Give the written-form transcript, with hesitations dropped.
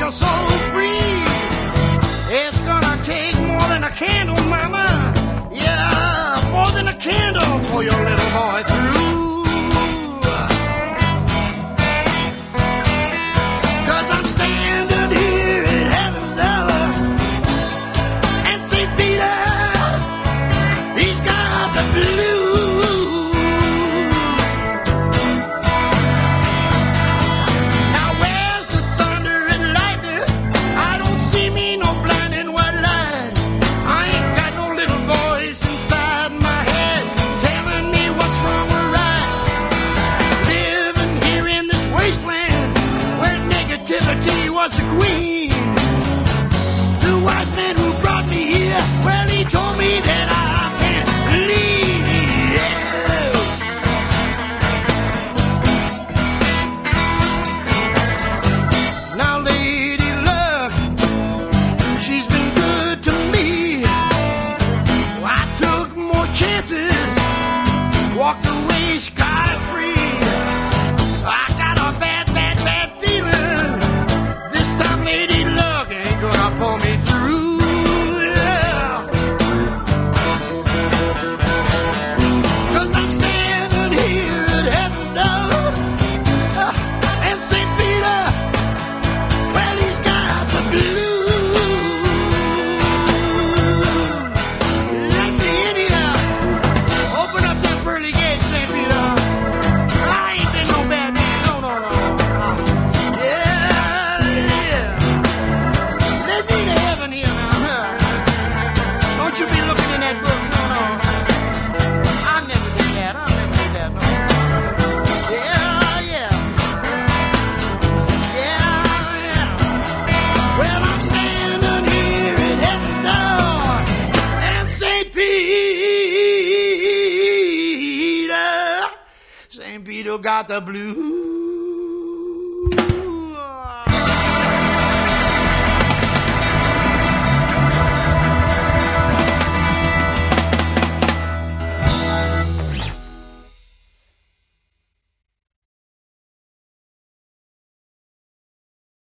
your soul free. It's gonna take more than a candle, mama. Yeah, more than a candle for your little boy through. 'Cause I'm standing here at heaven's door, and St. Peter, he's got the blues. Was a queen. The wise man who brought me here, well, he told me that I can't leave. Now, Lady Luck, she's been good to me. I took more chances, walked away scot-free. I got a bad feeling. Lady Luck ain't gonna pull me through, yeah. 'Cause I'm standing here at heaven's door, and St. Peter, well, he's got the blues. Let me in here. Open up that pearly gate, St. Peter. I ain't been no bad man, no. Don't you be looking in that book, no. I never did that, no. Yeah. Well, I'm standing here at heaven's door, and St. Peter got the blues.